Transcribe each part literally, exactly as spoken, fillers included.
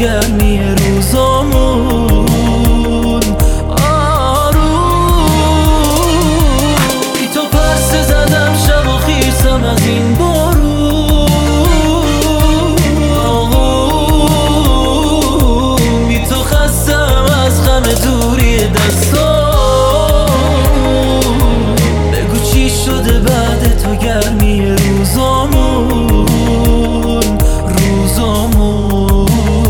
گرمی روزامون آروم. بی تو پرسه زدم شب و خیسم از این بارون آغوم. بی تو خستم از غم دوری دستام. بگو چی شده بعد تو گرمی روزامون روزامون.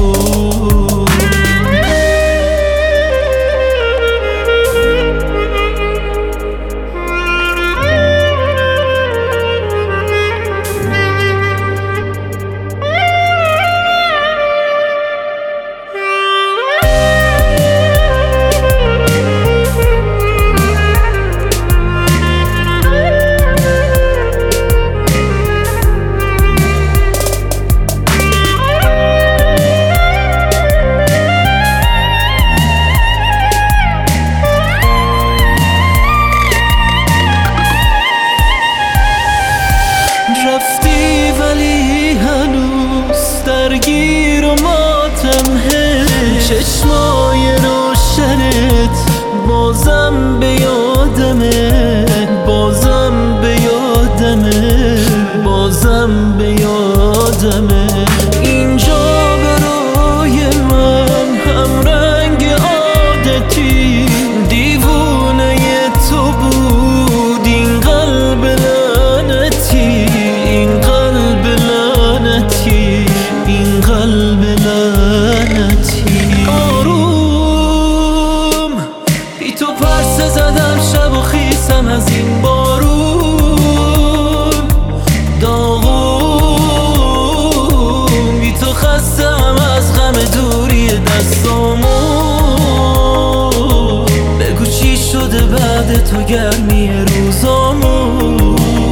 رفتی ولی هنوز درگیر و ماتمه. چشمای روشنت بازم به یادمه بازم به یادمه بازم به یادمه. اینجا برای من هم رنگ عادتی دیوونه تو بود. این قلب لعنتی این قلب لعنتی این قلب لعنتی. آروم بی تو پرسه زدم شب و خیسم از این بارون داغون. بی تو خستم از غم دوری دستامون. بگو چی شده بعد تو گرمی روزامون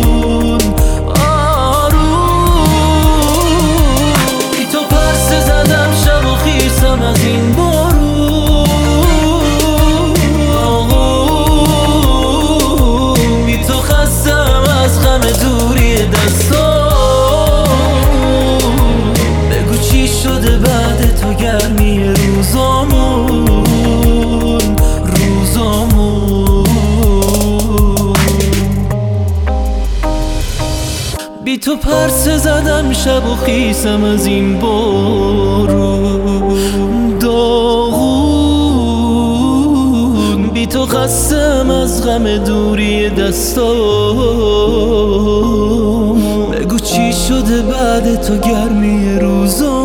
از این بارون آغوم. بی تو خستم از غم دوری دستام. بگو چی شده بعد تو گرمی روزامون روزامون. بی تو پرسه زدم شب و خیسم از این بارون داغون. بی تو خستم از غم دوری دستام. بگو چی شده بعد تو گرمی روزام